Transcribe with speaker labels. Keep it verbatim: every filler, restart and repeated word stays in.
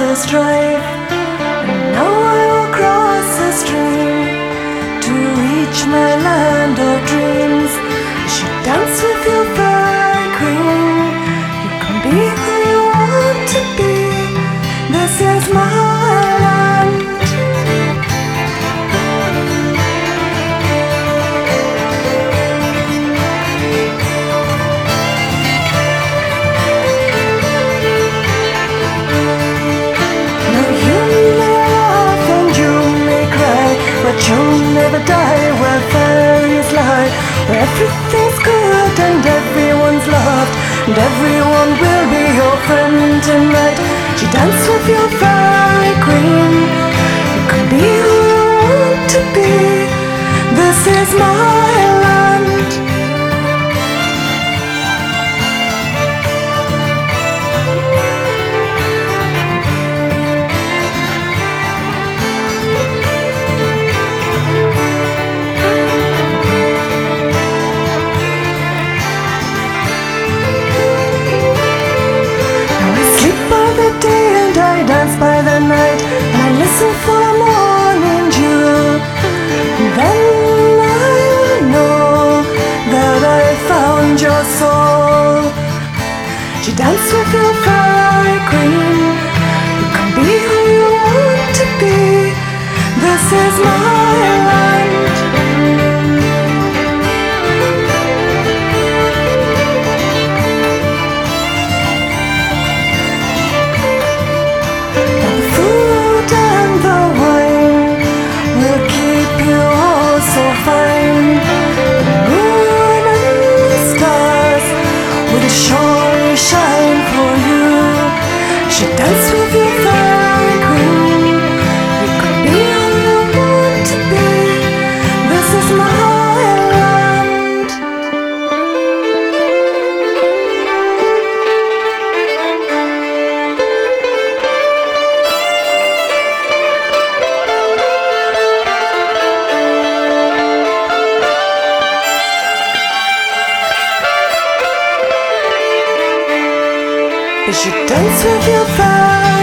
Speaker 1: the strife. And now I will cross the stream to reach my land of dreams. You should dance with your fairy queen. You can be who you want to be. This is my land. Now you may laugh and you may cry, but you'll never die where fairies lie, where everything's good and everyone's loved, and everyone will be your friend tonight. You dance with your fairy queen. You can be who you want to be. This is my land. By the night, and I listen for the morning dew. Then I will know that I found your soul. You dance with your fairy queen. You can be who you want to be. This is my land. Surely shine for you. She dance with your fairy queen. You can be who you want to be. This is my land. You should dance with your fairy